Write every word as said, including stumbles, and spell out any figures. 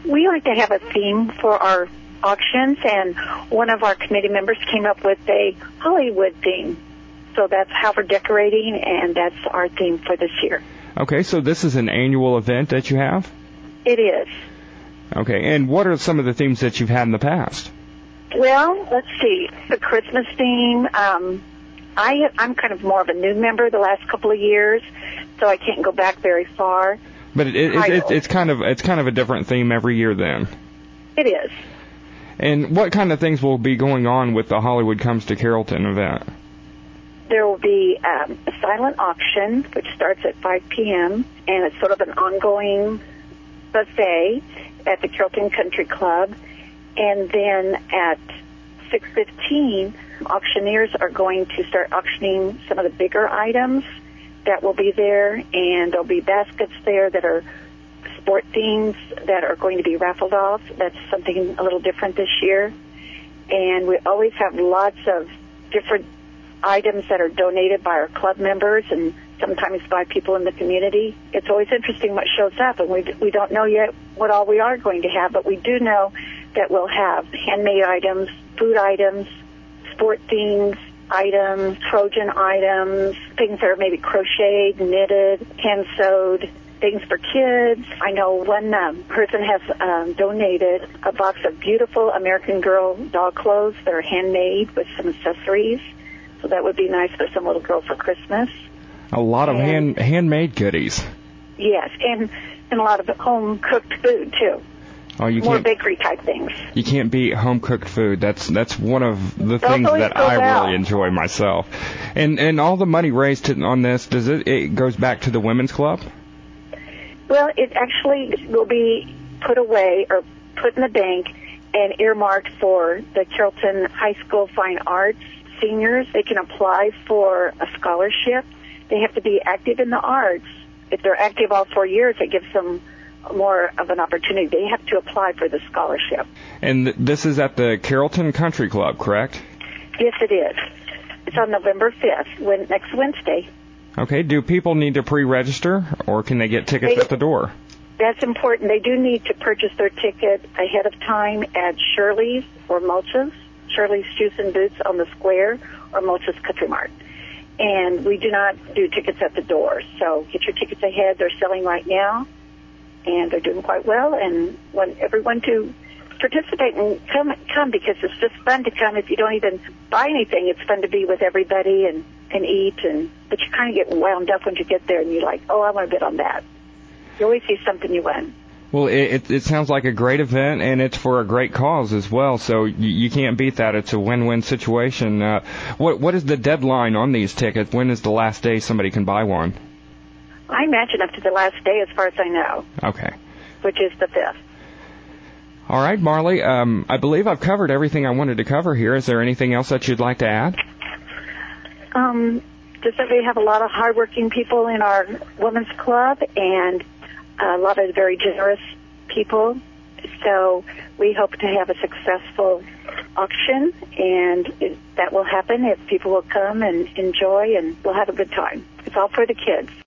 We like to have a theme for our auctions, and one of our committee members came up with a Hollywood theme. So that's how we're decorating, and that's our theme for this year. Okay, so this is an annual event that you have? It is. Okay, and what are some of the themes that you've had in the past? Well, let's see. The Christmas theme. Um, I, I'm kind of more of a new member the last couple of years, so I can't go back very far. But it, it, it, it, it's kind of it's kind of a different theme every year then. It is. And what kind of things will be going on with the Hollywood Comes to Carrollton event? There will be um, a silent auction, which starts at five p.m., and it's sort of an ongoing buffet at the Carrollton Country Club. And then at six fifteen, auctioneers are going to start auctioning some of the bigger items that will be there, and there'll be baskets there that are sport themes that are going to be raffled off. That's something a little different this year. And we always have lots of different items that are donated by our club members and sometimes by people in the community. It's always interesting what shows up, and we we don't know yet what all we are going to have, but we do know that we'll have handmade items, food items, sport themes items, Trojan items, things that are maybe crocheted, knitted, hand-sewed, things for kids. I know one um, person has um, donated a box of beautiful American Girl doll clothes that are handmade with some accessories. So that would be nice for some little girl for Christmas. A lot of and, hand handmade goodies. Yes, and, and a lot of home-cooked food, too. Oh, you More can't, bakery-type things. You can't beat home-cooked food. That's that's one of the Those things that I well. really enjoy myself. And and all the money raised to, on this, does it, it goes back to the Women's Club? Well, it actually will be put away or put in the bank and earmarked for the Carrollton High School Fine Arts seniors. They can apply for a scholarship. They have to be active in the arts. If they're active all four years, it gives them more of an opportunity. They have to apply for the scholarship. And th- this is at the Carrollton Country Club, correct? Yes, it is. It's on November fifth, when, next Wednesday. Okay. Do people need to pre-register, or can they get tickets They, at the door? That's important. They do need to purchase their ticket ahead of time at Shirley's or Mulch's, Shirley's Shoes and Boots on the Square, or Mulch's Country Mart. And we do not do tickets at the door. So get your tickets ahead. They're selling right now, and they're doing quite well. And want everyone to participate and come, come because it's just fun to come. If you don't even buy anything, it's fun to be with everybody and, and eat. And but you kind of get wound up when you get there, and you're like, oh, I want to bid on that. You always see something you win. Well, it, it, it sounds like a great event, and it's for a great cause as well, so you, you can't beat that. It's a win-win situation. Uh, what What is the deadline on these tickets? When is the last day somebody can buy one? I imagine up to the last day, as far as I know. Okay. Which is the fifth. All right, Marley, um, I believe I've covered everything I wanted to cover here. Is there anything else that you'd like to add? Um, just that we have a lot of hardworking people in our women's club, and a lot of very generous people. So we hope to have a successful auction, and it, that will happen if people will come and enjoy, and we'll have a good time. It's all for the kids.